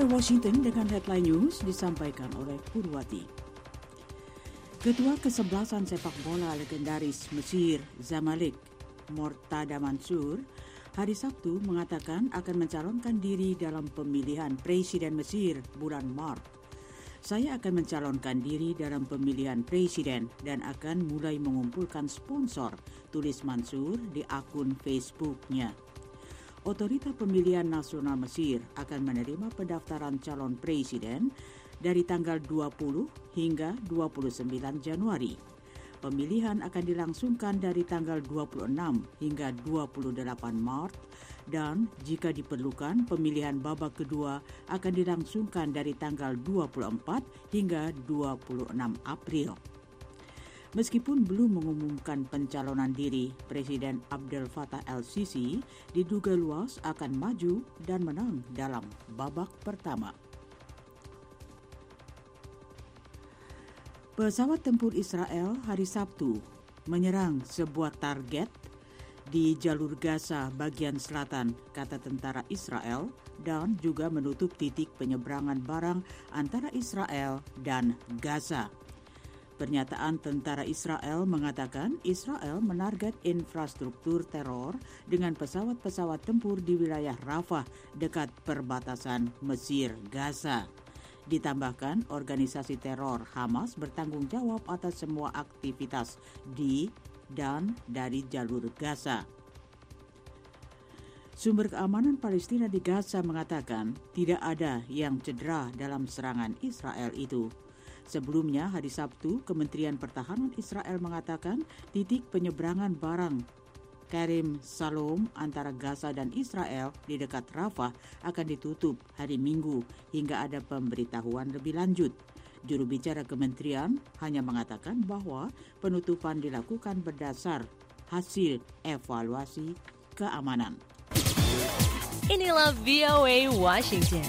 VOA Washington dengan headline news disampaikan oleh Purwati. Ketua kesebelasan sepak bola legendaris Mesir Zamalek, Mortada Mansur, hari Sabtu mengatakan akan mencalonkan diri dalam pemilihan Presiden Mesir bulan Maret. Saya akan mencalonkan diri dalam pemilihan presiden dan akan mulai mengumpulkan sponsor, tulis Mansur di akun Facebooknya. Otorita Pemilihan Nasional Mesir akan menerima pendaftaran calon presiden dari tanggal 20 hingga 29 Januari. Pemilihan akan dilangsungkan dari tanggal 26 hingga 28 Maret dan jika diperlukan pemilihan babak kedua akan dilangsungkan dari tanggal 24 hingga 26 April. Meskipun belum mengumumkan pencalonan diri, Presiden Abdel Fattah el-Sisi diduga luas akan maju dan menang dalam babak pertama. Pesawat tempur Israel hari Sabtu menyerang sebuah target di jalur Gaza bagian selatan, kata tentara Israel, dan juga menutup titik penyeberangan barang antara Israel dan Gaza. Pernyataan tentara Israel mengatakan Israel menarget infrastruktur teror dengan pesawat-pesawat tempur di wilayah Rafah dekat perbatasan Mesir-Gaza. Ditambahkan, organisasi teror Hamas bertanggung jawab atas semua aktivitas di dan dari jalur Gaza. Sumber keamanan Palestina di Gaza mengatakan tidak ada yang cedera dalam serangan Israel itu. Sebelumnya, hari Sabtu, Kementerian Pertahanan Israel mengatakan titik penyeberangan barang Karim Salom antara Gaza dan Israel di dekat Rafah akan ditutup hari Minggu hingga ada pemberitahuan lebih lanjut. Juru bicara kementerian hanya mengatakan bahwa penutupan dilakukan berdasar hasil evaluasi keamanan. Inilah VOA Washington.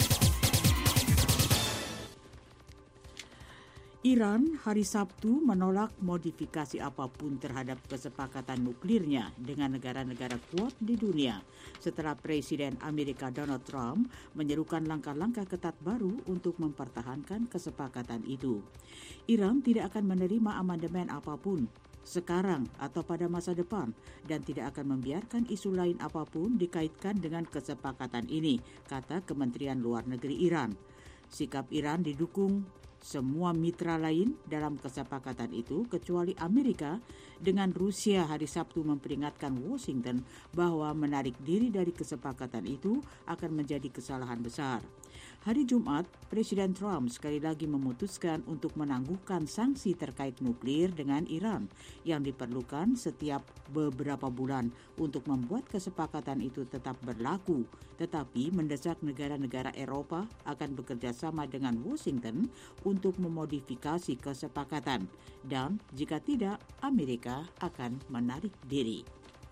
Iran hari Sabtu menolak modifikasi apapun terhadap kesepakatan nuklirnya dengan negara-negara kuat di dunia setelah Presiden Amerika Donald Trump menyerukan langkah-langkah ketat baru untuk mempertahankan kesepakatan itu. Iran tidak akan menerima amandemen apapun sekarang atau pada masa depan dan tidak akan membiarkan isu lain apapun dikaitkan dengan kesepakatan ini, kata Kementerian Luar Negeri Iran. Sikap Iran didukung semua mitra lain dalam kesepakatan itu kecuali Amerika, dengan Rusia hari Sabtu memperingatkan Washington bahwa menarik diri dari kesepakatan itu akan menjadi kesalahan besar. Hari Jumat, Presiden Trump sekali lagi memutuskan untuk menangguhkan sanksi terkait nuklir dengan Iran yang diperlukan setiap beberapa bulan untuk membuat kesepakatan itu tetap berlaku, tetapi mendesak negara-negara Eropa akan bekerja sama dengan Washington untuk memodifikasi kesepakatan dan jika tidak, Amerika akan menarik diri.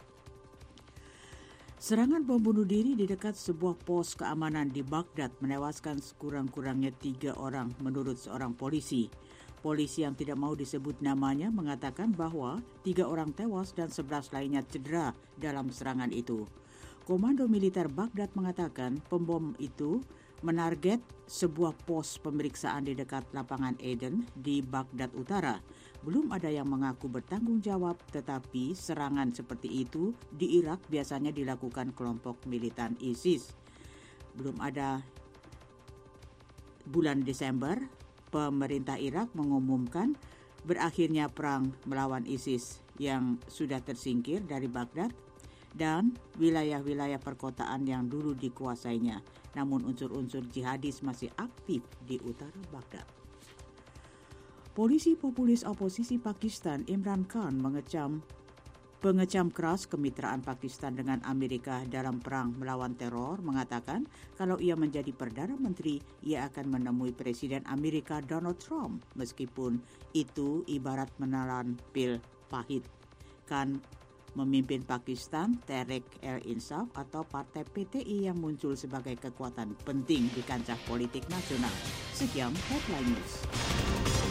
Serangan bom bunuh diri di dekat sebuah pos keamanan di Baghdad menewaskan sekurang-kurangnya 3 orang menurut seorang polisi. Polisi yang tidak mau disebut namanya mengatakan bahwa 3 orang tewas dan 11 lainnya cedera dalam serangan itu. Komando Militer Baghdad mengatakan pembom itu menarget sebuah pos pemeriksaan di dekat lapangan Eden di Baghdad Utara. Belum ada yang mengaku bertanggung jawab, tetapi serangan seperti itu di Irak biasanya dilakukan kelompok militan ISIS. Belum ada bulan Desember, pemerintah Irak mengumumkan berakhirnya perang melawan ISIS yang sudah tersingkir dari Baghdad dan wilayah-wilayah perkotaan yang dulu dikuasainya. Namun unsur-unsur jihadis masih aktif di utara Baghdad. Polisi populis oposisi Pakistan Imran Khan pengecam keras kemitraan Pakistan dengan Amerika dalam perang melawan teror, mengatakan kalau ia menjadi Perdana Menteri, ia akan menemui Presiden Amerika Donald Trump meskipun itu ibarat menelan pil pahit. Khan memimpin Pakistan Tehreek-e-Insaf atau Partai PTI yang muncul sebagai kekuatan penting di kancah politik nasional. Sekian Headline News.